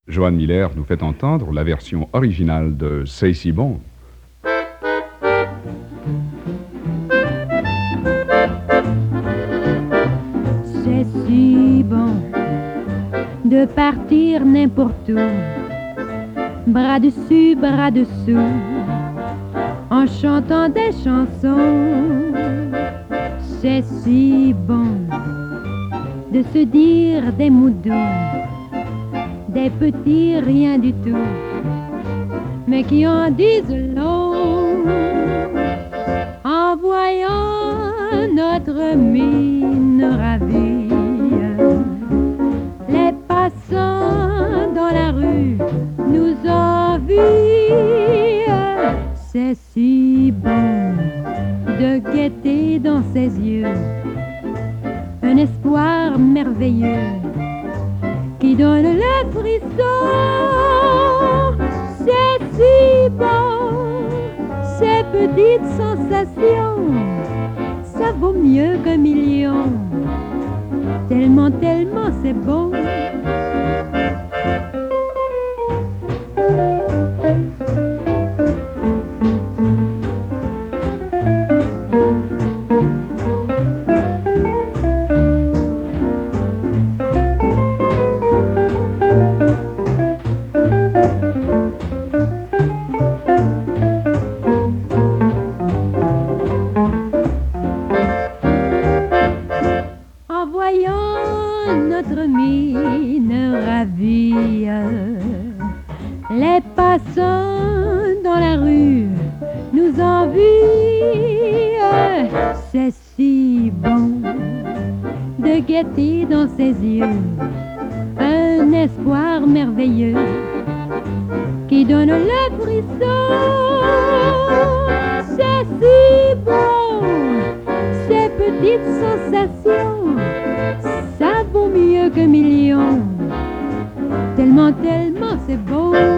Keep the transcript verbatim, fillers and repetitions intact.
Joan Miller nous fait entendre la version originale de C'est si bon. C'est si bon de partir n'importe où, bras dessus, bras dessous, en chantant des chansons. C'est si bon de se dire des mots doux, des petits rien du tout, mais qui en disent long en voyant notre mine ravie. Les passants dans la rue nous envient. C'est si bon de guetter dans ses yeux un espoir merveilleux qui donne le frisson. C'est si bon, ces petites sensations, ça vaut mieux qu'un million, tellement, tellement c'est bon. Notre mine ravie, les passants dans la rue nous envient. C'est si bon de guetter dans ses yeux un espoir merveilleux qui donne le frisson. C'est si bon, ces petites sensations, ça vaut mieux qu'un million, tellement, tellement c'est beau.